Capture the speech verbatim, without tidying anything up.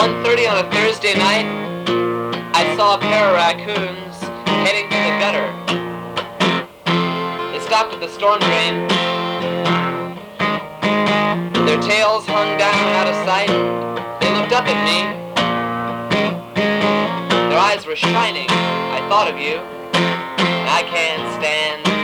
one thirty on a Thursday night, I saw a pair of raccoons heading to the gutter. They stopped at the storm drain. Their tails hung down out of sight. They looked up at me. Their eyes were shining. I thought of you. I can't stand